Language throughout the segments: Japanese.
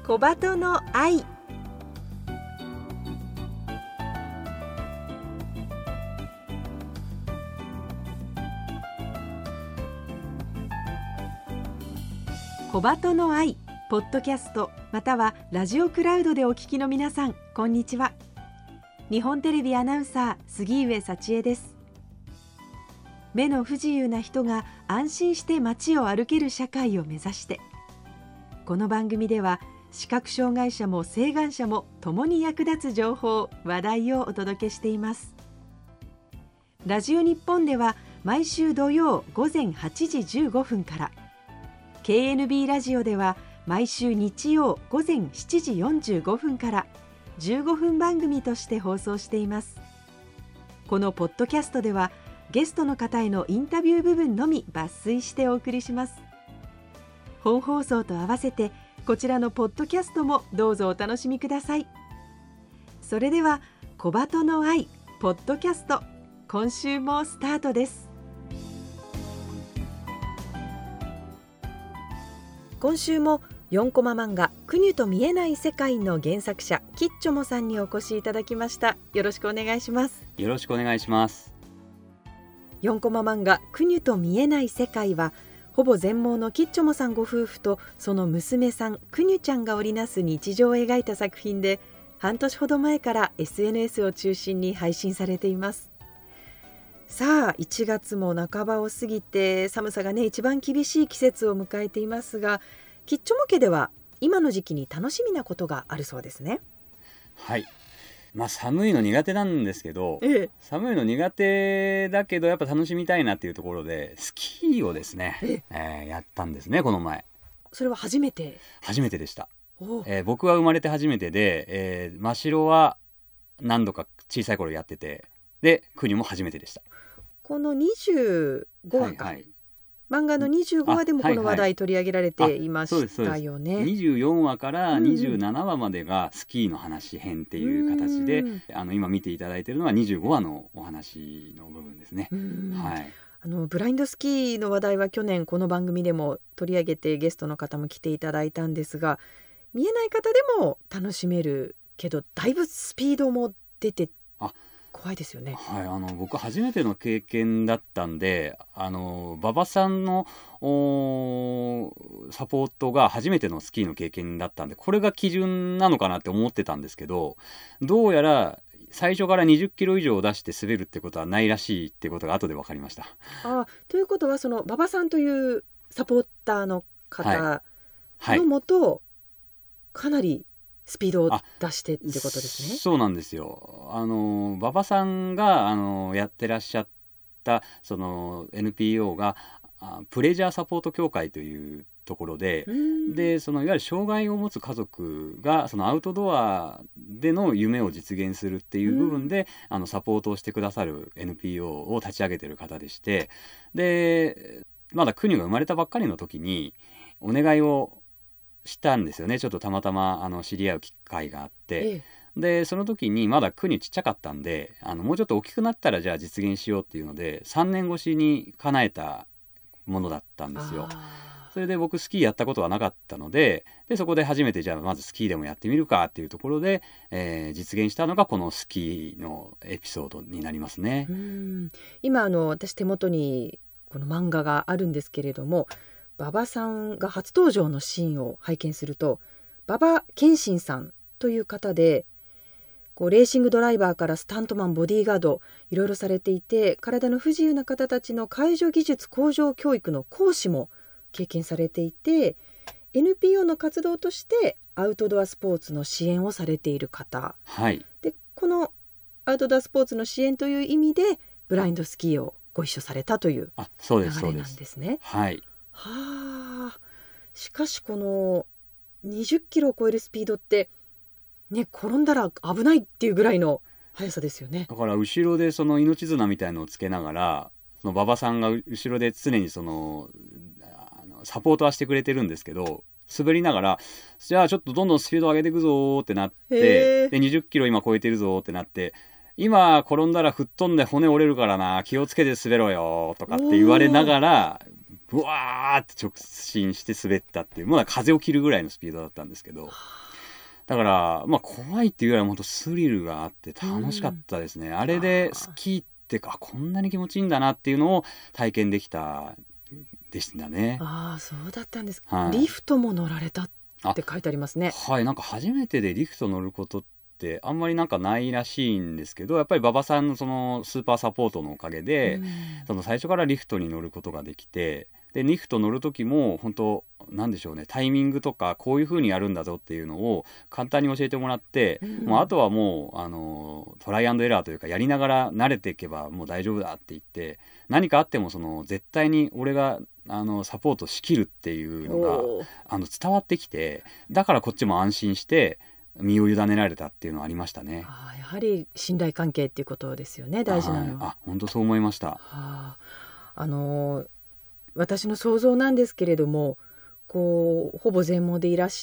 小鳩の愛。小鳩の愛ポッドキャストまたはラジオクラウドでお聞きの皆さん、こんにちは。日本テレビアナウンサー杉上幸恵です。目の不自由な人が安心して街を歩ける社会を目指して、この番組では視覚障害者も晴眼者も共に役立つ情報・話題をお届けしています。ラジオ日本では毎週土曜午前8時15分から、KNB ラジオでは毎週日曜午前7時45分から15分番組として放送しています。このポッドキャストではゲストの方へのインタビュー部分のみ抜粋してお送りします。本放送と合わせてこちらのポッドキャストもどうぞお楽しみください。それでは小鳩の愛ポッドキャスト、今週もスタートです。今週も4コマ漫画クニュと見えない世界の原作者キッチョモさんにお越しいただきました。よろしくお願いします。 よろしくお願いします。 4コマ漫画クニュと見えない世界は、ほぼ全盲のキッチョモさんご夫婦とその娘さんクニュちゃんが織りなす日常を描いた作品で、半年ほど前から SNS を中心に配信されています。さあ1月も半ばを過ぎて、寒さがね一番厳しい季節を迎えていますが、キッチョモ家では今の時期に楽しみなことがあるそうですね。 はい、寒いの苦手なんですけど、寒いの苦手だけどやっぱ楽しみたいなっていうところでスキーをですね、やったんですね、この前。 それは初めてでした。僕は生まれて初めてで、真白は何度か小さい頃やってて、で国も初めてでした。 この25話か、漫画の25話でもこの話題取り上げられていましたよね。 24話から27話までがスキーの話編っていう形で、今見ていただいているのは25話のお話の部分ですね。 ブラインドスキーの話題は去年この番組でも取り上げてゲストの方も来ていただいたんですが、見えない方でも楽しめるけどだいぶスピードも出て怖いですよね。 僕初めての経験だったんで、馬場さんのサポートが初めてのスキーの経験だったんで、これが基準なのかなって思ってたんですけど、どうやら最初から20キロ以上出して滑るってことはないらしいってことが後で分かりました。 ということはその馬場さんというサポーターの方のもと、かなりスピードを出してってことですね。 そうなんですよ。馬場さんがやってらっしゃったその NPO がプレジャーサポート協会というところで、そのいわゆる障害を持つ家族がそのアウトドアでの夢を実現するっていう部分でサポートをしてくださる NPO を立ち上げている方でして、でまだクニュが生まれたばっかりの時にお願いをしたんですよね。ちょっとたまたま知り合う機会があって、でその時にまだクニュちっちゃかったんで、もうちょっと大きくなったらじゃあ実現しようっていうので3年越しに叶えたものだったんですよ。それで僕スキーやったことはなかったので、そこで初めてじゃあまずスキーでもやってみるかっていうところで、実現したのがこのスキーのエピソードになりますね。 今私手元にこの漫画があるんですけれども、馬場さんが初登場のシーンを拝見すると、馬場健信さんという方で、レーシングドライバーからスタントマン、ボディーガードいろいろされていて、体の不自由な方たちの介助技術向上教育の講師も経験されていて、 NPO の活動としてアウトドアスポーツの支援をされている方、でこのアウトドアスポーツの支援という意味でブラインドスキーをご一緒されたという流れなんですね。しかしこの20キロを超えるスピードってね、転んだら危ないっていうぐらいの速さですよね。 だから後ろでその命綱みたいのをつけながら、その馬場さんが後ろで常にそのサポートはしてくれてるんですけど、滑りながらじゃあちょっとどんどんスピード上げていくぞってなって、で20キロ今超えてるぞってなって、今転んだら吹っ飛んで骨折れるからな、気をつけて滑ろよとかって言われながらうわーって直進して滑ったっていう、まだ風を切るぐらいのスピードだったんですけど、だからまあ怖いっていうよりは本当スリルがあって楽しかったですね。あれでスキーってこんなに気持ちいいんだなっていうのを体験できたでしたね。 そうだったんです、 はいリフトも乗られたって書いてありますね。 はい、なんか初めてでリフト乗ることってあんまりなんかないらしいんですけど、やっぱり馬場さんのそのスーパーサポートのおかげで、その最初からリフトに乗ることができて、でリフト乗る時も本当なんでしょうね、タイミングとかこういう風にやるんだぞっていうのを簡単に教えてもらって、もうあとはもうトライアンドエラーというかやりながら慣れていけばもう大丈夫だって言って、何かあってもその絶対に俺がサポートしきるっていうのが伝わってきて、だからこっちも安心して身を委ねられたっていうのはありましたね。 やはり信頼関係っていうことですよね、大事なのは。 本当そう思いました。 私の想像なんですけれども、ほぼ全盲でいらして、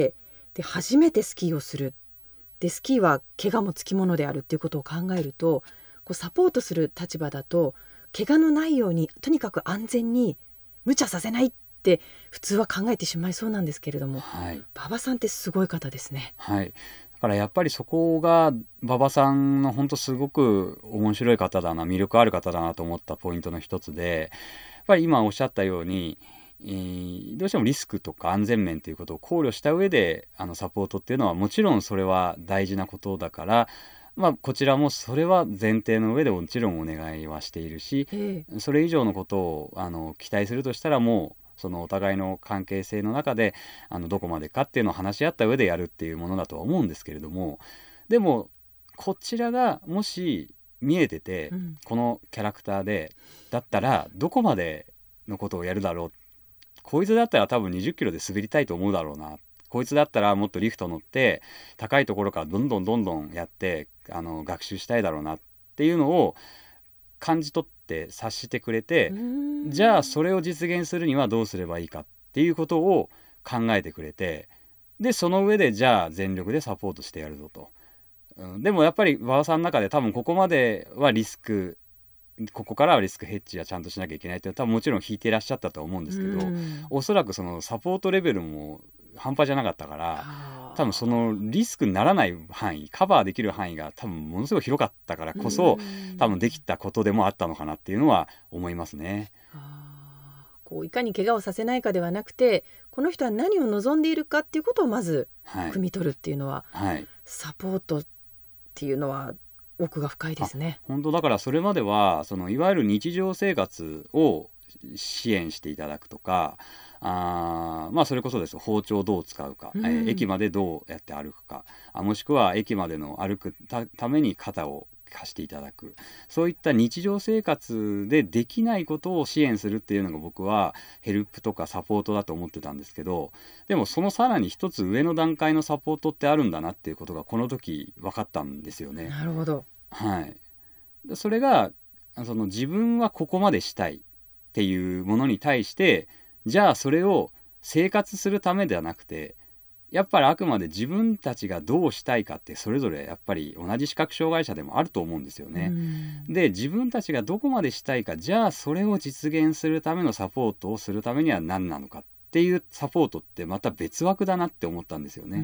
で初めてスキーをする、でスキーは怪我もつきものであるっていうことを考えると、サポートする立場だと怪我のないようにとにかく安全に無茶させないって普通は考えてしまいそうなんですけれども、馬場さんってすごい方ですね。 だからやっぱりそこが馬場さんの本当すごく面白い方だな、魅力ある方だなと思ったポイントの一つで、やっぱり今おっしゃったように、どうしてもリスクとか安全面ということを考慮した上でサポートっていうのはもちろんそれは大事なことだから、こちらもそれは前提の上でもちろんお願いはしているし、それ以上のことを期待するとしたらもうそのお互いの関係性の中でどこまでかっていうのを話し合った上でやるっていうものだとは思うんですけれども、でもこちらがもし見えてて、このキャラクターでだったらどこまでのことをやるだろう、こいつだったら多分20キロで滑りたいと思うだろうな、こいつだったらもっとリフト乗って高いところからどんどんやって学習したいだろうなっていうのを感じ取って察してくれて、じゃあそれを実現するにはどうすればいいかっていうことを考えてくれて、でその上でじゃあ全力でサポートしてやるぞと。でもやっぱり馬場さんの中で多分ここまではリスク、ここからはリスクヘッジはちゃんとしなきゃいけないって多分もちろん引いていらっしゃったとは思うんですけど、おそらくそのサポートレベルも半端じゃなかったから、多分そのリスクにならない範囲、カバーできる範囲が多分ものすごい広かったからこそ、多分できたことでもあったのかなっていうのは思いますね。 いかに怪我をさせないかではなくて、この人は何を望んでいるかっていうことをまず汲み取るっていうのは、サポートっていうのは奥が深いですね。 本当だからそれまではそのいわゆる日常生活を支援していただくとか、それこそです包丁をどう使うか、駅までどうやって歩くか、もしくは駅までの歩くために肩を貸していただく、そういった日常生活でできないことを支援するっていうのが僕はヘルプとかサポートだと思ってたんですけど、でもそのさらに一つ上の段階のサポートってあるんだなっていうことがこの時分かったんですよね。 なるほど。 それがその自分はここまでしたいっていうものに対して、じゃあそれを生活するためではなくて、やっぱりあくまで自分たちがどうしたいかってそれぞれやっぱり同じ視覚障害者でもあると思うんですよね。で自分たちがどこまでしたいか、じゃあそれを実現するためのサポートをするためには何なのかっていうサポートってまた別枠だなって思ったんですよね。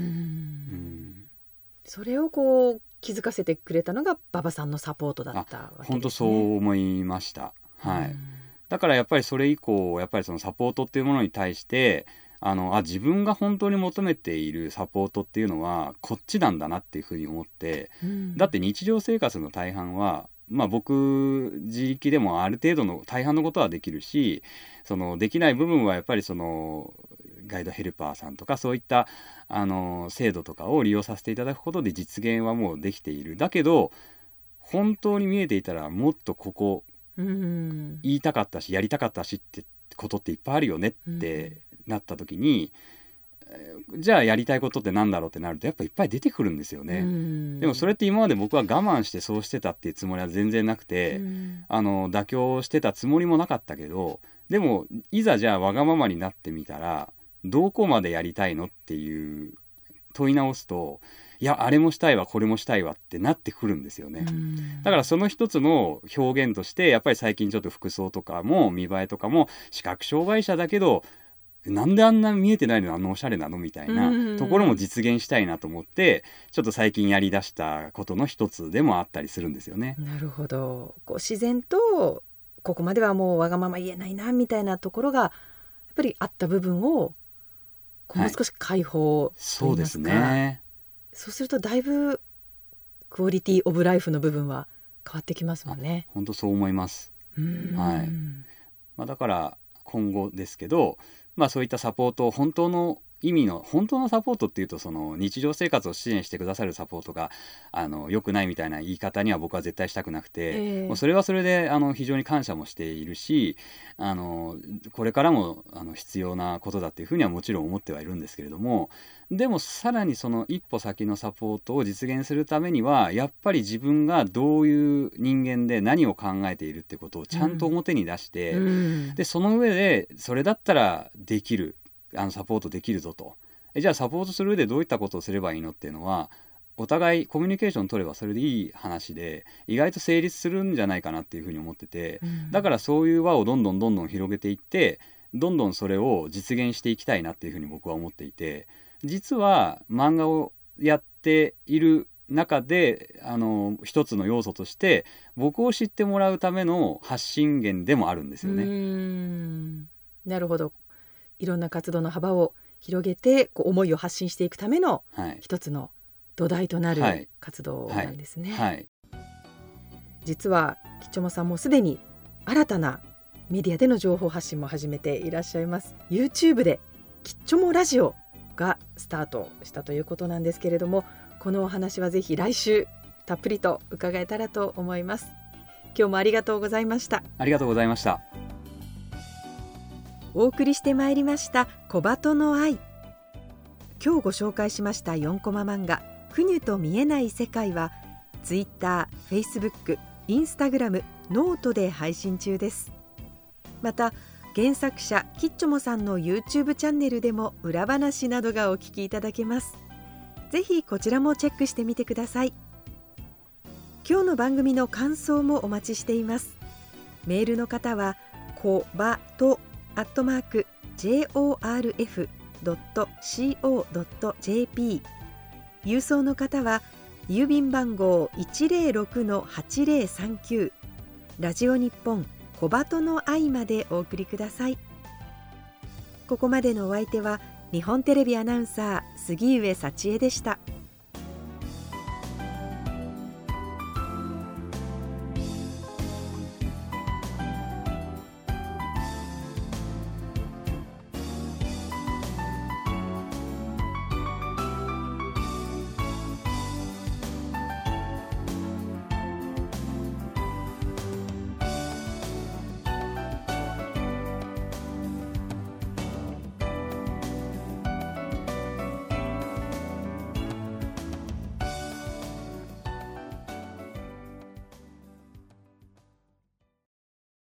それを気づかせてくれたのが馬場さんのサポートだったわけですね。 本当そう思いました。だからやっぱりそれ以降やっぱりそのサポートっていうものに対して自分が本当に求めているサポートっていうのはこっちなんだなっていうふうに思って、だって日常生活の大半は僕自力でもある程度の大半のことはできるし、そのできない部分はやっぱりそのガイドヘルパーさんとかそういった制度とかを利用させていただくことで実現はもうできている。だけど本当に見えていたらもっとここ言いたかったしやりたかったしってことっていっぱいあるよねってなった時に、じゃあやりたいことってなんだろうってなるとやっぱいっぱい出てくるんですよね。でもそれって今まで僕は我慢してそうしてたっていうつもりは全然なくて、妥協してたつもりもなかったけど、でもいざじゃあわがままになってみたらどこまでやりたいのっていう問い直すと、いやあれもしたいわこれもしたいわってなってくるんですよね。だからその一つの表現としてやっぱり最近ちょっと服装とかも見栄えとかも視覚障害者だけどなんであんな見えてないのにあんなおしゃれなのみたいなところも実現したいなと思ってちょっと最近やりだしたことの一つでもあったりするんですよね。 なるほど。こう自然とここまではもうわがまま言えないなみたいなところがやっぱりあった部分をこうもう少し解放といいますか、 そうですね。 そうするとだいぶクオリティオブライフの部分は変わってきますもんね。 本当そう思います。だから今後ですけど、そういったサポートを本当の意味の本当のサポートっていうとその日常生活を支援してくださるサポートが良くないみたいな言い方には僕は絶対したくなくて、もうそれはそれで非常に感謝もしているしこれからも必要なことだっていうふうにはもちろん思ってはいるんですけれども、でもさらにその一歩先のサポートを実現するためにはやっぱり自分がどういう人間で何を考えているってことをちゃんと表に出して、でその上でそれだったらできるサポートできるぞと。じゃあサポートする上でどういったことをすればいいのっていうのはお互いコミュニケーション取ればそれでいい話で意外と成立するんじゃないかなっていうふうに思ってて、だからそういう輪をどんどん広げていってどんどんそれを実現していきたいなっていうふうに僕は思っていて、実は漫画をやっている中で一つの要素として僕を知ってもらうための発信源でもあるんですよね。 なるほど。いろんな活動の幅を広げてこう思いを発信していくための一つの土台となる活動なんですね。実はきっちょもさんもすでに新たなメディアでの情報発信も始めていらっしゃいます。 YouTube できっちょもラジオがスタートしたということなんですけれども、このお話はぜひ来週たっぷりと伺えたらと思います。今日もありがとうございました。 ありがとうございました。 お送りしてまいりました小鳩の愛。今日ご紹介しました4コマ漫画クニュと見えない世界は Twitter、Facebook、Instagram、ノートで配信中です。また原作者きっちょもさんの YouTube チャンネルでも裏話などがお聞きいただけます。ぜひこちらもチェックしてみてください。今日の番組の感想もお待ちしています。メールの方はこばと@jorf.co.jp、 郵送の方は郵便番号 106-8039 ラジオ日本小鳩の愛までお送りください。ここまでのお相手は日本テレビアナウンサー杉上幸恵でした。